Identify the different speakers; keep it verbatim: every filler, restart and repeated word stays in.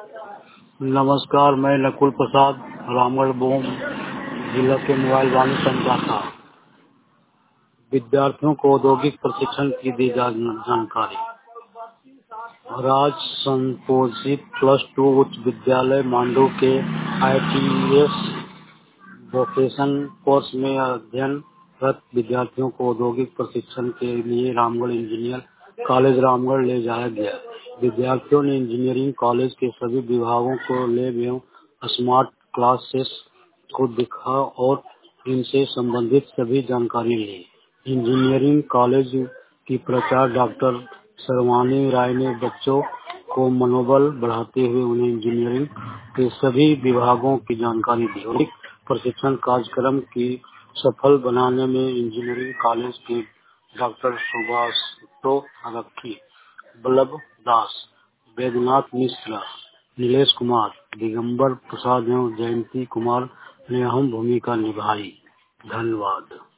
Speaker 1: नमस्कार, मैं नकुल प्रसाद रामगढ़ बोम जिला के मोबाइल वाणी संवाददाता। विद्यार्थियों को औद्योगिक प्रशिक्षण की दी जानकारी। राज संपोजित प्लस टू उच्च विद्यालय मांडू के I T S vocation course में अध्ययनरत विद्यार्थियों को औद्योगिक प्रशिक्षण के लिए रामगढ़ इंजीनियर कॉलेज रामगढ़ ले जाया गया। विद्यार्थियों ने इंजीनियरिंग कॉलेज के सभी विभागों को लैब एवं स्मार्ट क्लासेस को देखा और इनसे संबंधित सभी जानकारी ली। इंजीनियरिंग कॉलेज की प्राचार्य डॉक्टर सर्वानी राय ने बच्चों को मनोबल बढ़ाते हुए उन्हें इंजीनियरिंग के सभी विभागों की जानकारी दी। प्रशिक्षण कार्यक्रम की सफल बनाने में इंजीनियरिंग कॉलेज के डॉक्टर सुभाष रखी, बल्लभ दास, बैद्यनाथ मिश्रा, नीलेश कुमार, दिगंबर प्रसाद एवं जयंती कुमार ने अहम भूमिका निभाई। धन्यवाद।